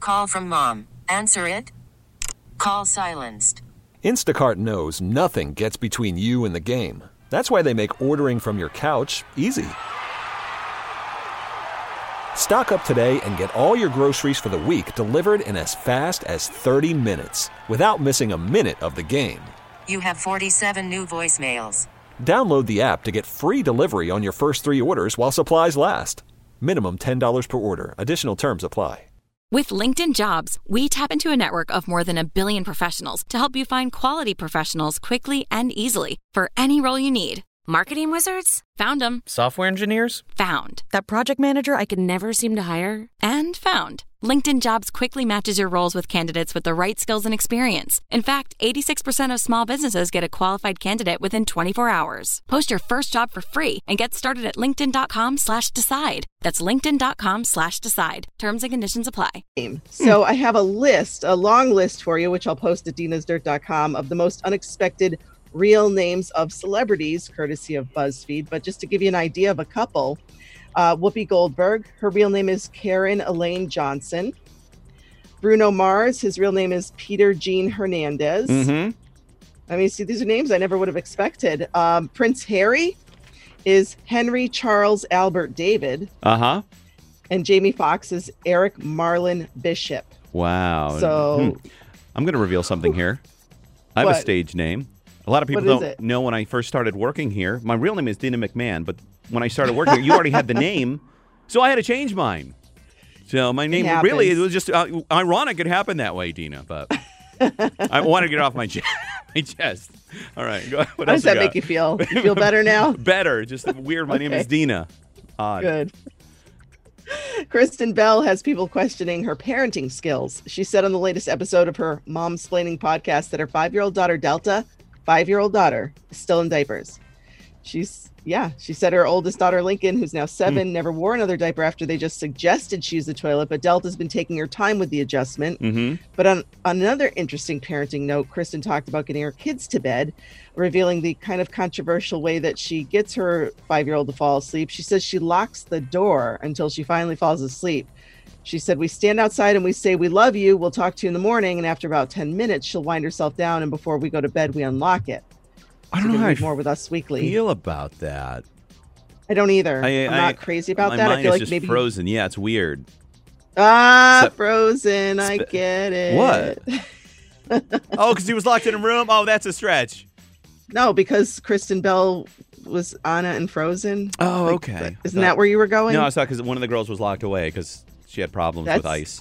Call from mom. Answer it. Call silenced. Instacart knows nothing gets between you and the game. That's why they make ordering from your couch easy. Stock up today and get all your groceries for the week delivered in as fast as 30 minutes without missing a minute of the game. You have 47 new voicemails. Download the app to get free delivery on your first 3 orders while supplies last. Minimum $10 per order. Additional terms apply. With LinkedIn Jobs, we tap into a network of more than 1 billion professionals to help you find quality professionals quickly and easily for any role you need. Marketing wizards? Found them. Software engineers? Found. That project manager I could never seem to hire? And found. LinkedIn Jobs quickly matches your roles with candidates with the right skills and experience. In fact, 86% of small businesses get a qualified candidate within 24 hours. Post your first job for free and get started at linkedin.com/decide. That's linkedin.com/decide. Terms and conditions apply. So I have a long list for you, which I'll post at dinasdirt.com, of the most unexpected real names of celebrities, courtesy of BuzzFeed. But just to give you an idea of a couple, Whoopi Goldberg, her real name is Karen Elaine Johnson. Bruno Mars, his real name is Peter Gene Hernandez. I mean, see, these are names I never would have expected. Prince Harry is Henry Charles Albert David. And Jamie Foxx is Eric Marlon Bishop. Wow. So I'm going to reveal something here. I have a stage name. A lot of people don't know when I first started working here. My real name is Dina McMahon, but when I started working here, you already had the name, so I had to change mine. So my name really, it was just ironic it happened that way, Dina, but I want to get off my chest. All right. What How does that make you feel? You feel better now? Better. Just weird. My name is Dina. Odd. Good. Kristen Bell has people questioning her parenting skills. She said on the latest episode of her Momsplaining podcast that her 5-year-old daughter, Delta, 5-year-old daughter, is still in diapers. She said her oldest daughter, Lincoln, who's now 7, never wore another diaper after they just suggested she use the toilet, but Delta's been taking her time with the adjustment. But on another interesting parenting note, Kristen talked about getting her kids to bed, revealing the kind of controversial way that she gets her 5-year-old to fall asleep. She says she locks the door until she finally falls asleep. She said, we stand outside and we say, we love you. We'll talk to you in the morning. And after about 10 minutes, she'll wind herself down. And before we go to bed, we unlock it. I don't know how I more with Us Weekly. feel about that. I don't either. I'm not crazy about that. I feel like just maybe Frozen. Yeah, it's weird. Frozen. I get it. What? Oh, because he was locked in a room? Oh, that's a stretch. No, because Kristen Bell was Anna in Frozen. Oh, okay. Isn't that where you were going? No, I thought because one of the girls was locked away because she had problems with ice.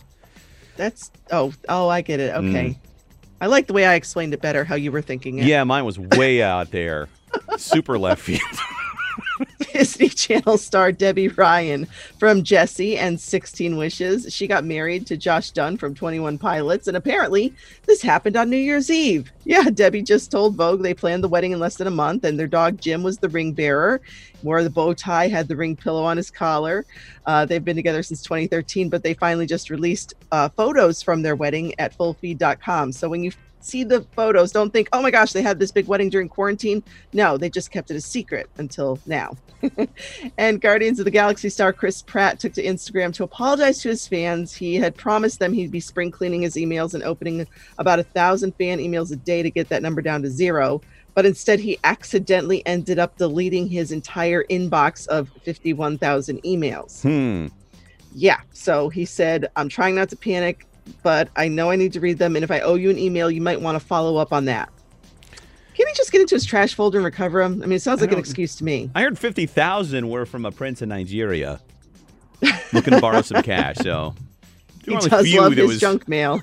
I get it. Okay. I like the way I explained it better, how you were thinking it. Yeah, mine was way out there. Super left field. Disney Channel star Debbie Ryan from Jessie and 16 Wishes. She got married to Josh Dunn from 21 Pilots, and apparently this happened on New Year's Eve. Yeah, Debbie just told Vogue they planned the wedding in less than a month, and their dog Jim was the ring bearer. Wore the bow tie, had the ring pillow on his collar. They've been together since 2013, but they finally just released photos from their wedding at fullfeed.com. So when you see the photos, don't think, oh my gosh, they had this big wedding during quarantine. No, they just kept it a secret until now. And Guardians of the Galaxy star Chris Pratt took to Instagram to apologize to his fans. He had promised them he'd be spring cleaning his emails and opening about 1,000 fan emails a day to get that number down to 0. But instead, he accidentally ended up deleting his entire inbox of 51,000 emails. Yeah, so he said, I'm trying not to panic, but I know I need to read them. And if I owe you an email, you might want to follow up on that. Can't he just get into his trash folder and recover them? I mean, it sounds like an excuse to me. I heard 50,000 were from a prince in Nigeria looking to borrow some cash. So he does love his junk mail.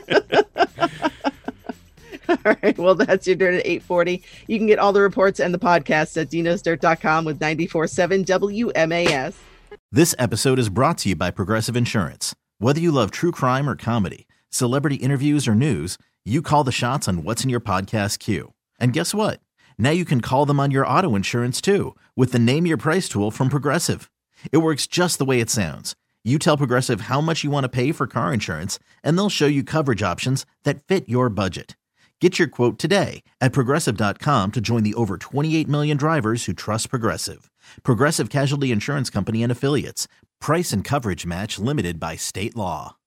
All right. Well, that's your Dirt at 8:40. You can get all the reports and the podcasts at dinasdirt.com with 94.7 WMAS. This episode is brought to you by Progressive Insurance. Whether you love true crime or comedy, celebrity interviews or news, you call the shots on what's in your podcast queue. And guess what? Now you can call them on your auto insurance too with the Name Your Price tool from Progressive. It works just the way it sounds. You tell Progressive how much you want to pay for car insurance, and they'll show you coverage options that fit your budget. Get your quote today at Progressive.com to join the over 28 million drivers who trust Progressive. Progressive Casualty Insurance Company and Affiliates. Price and coverage match limited by state law.